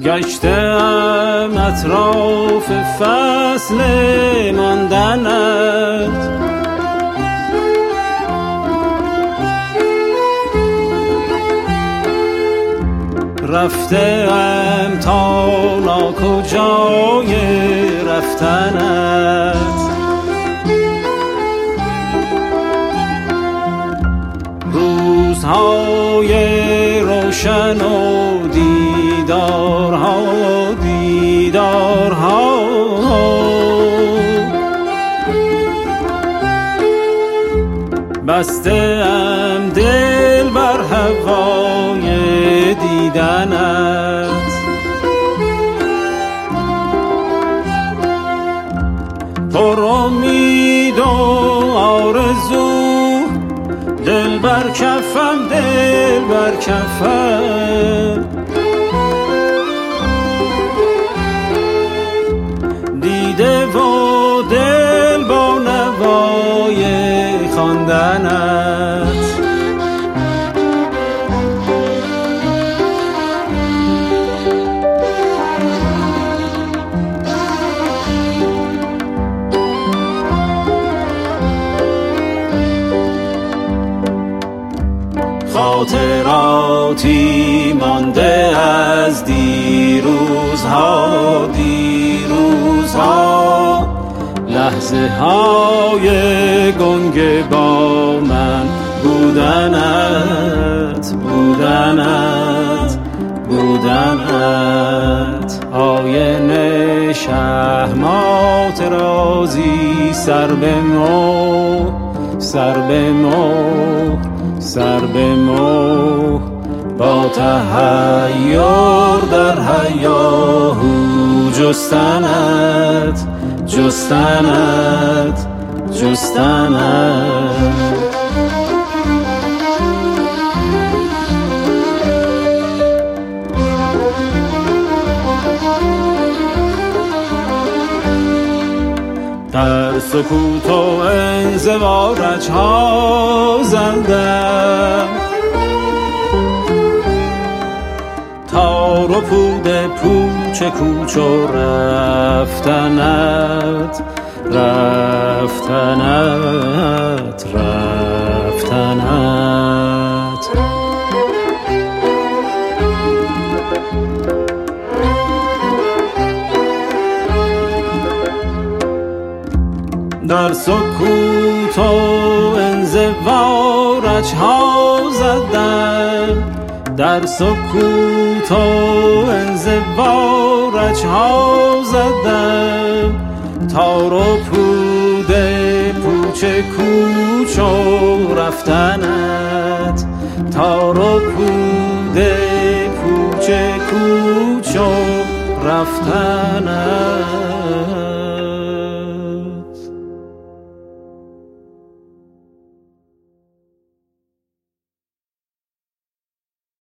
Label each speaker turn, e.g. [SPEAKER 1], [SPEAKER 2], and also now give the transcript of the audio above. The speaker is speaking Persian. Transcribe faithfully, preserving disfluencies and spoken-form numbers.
[SPEAKER 1] گشتم اطراف فصل ماندنت، رفتم تا ناکجای رفتنت، روزهای روشن و دیدارها دیدارها بسته ام دل بر هوای دیدنت، پر امید و آرزو دل بر کفم دل بر کفم، دیده و دل با نوای خواندنت، خاطراتی مانده از دیروزها دیروزها، لحظه های گنگ با من بودنت بودنت بودنت، آینه شهمات رازی سر به مهر سر به مهر سر به مهر، با تحیر در هیاهو جستنت جستنت جستنت. در سکوت و انزوا رجها زدم، تار و پود پوچ کوچ و رفتنت رفتنت رفتنت. در سکوت و انزوا رجها زدم، در سکوت و انزوا رجها زدم، تار و پود پوچ کوچ و رفتنت، تار و پود پوچ کوچ و رفتنت.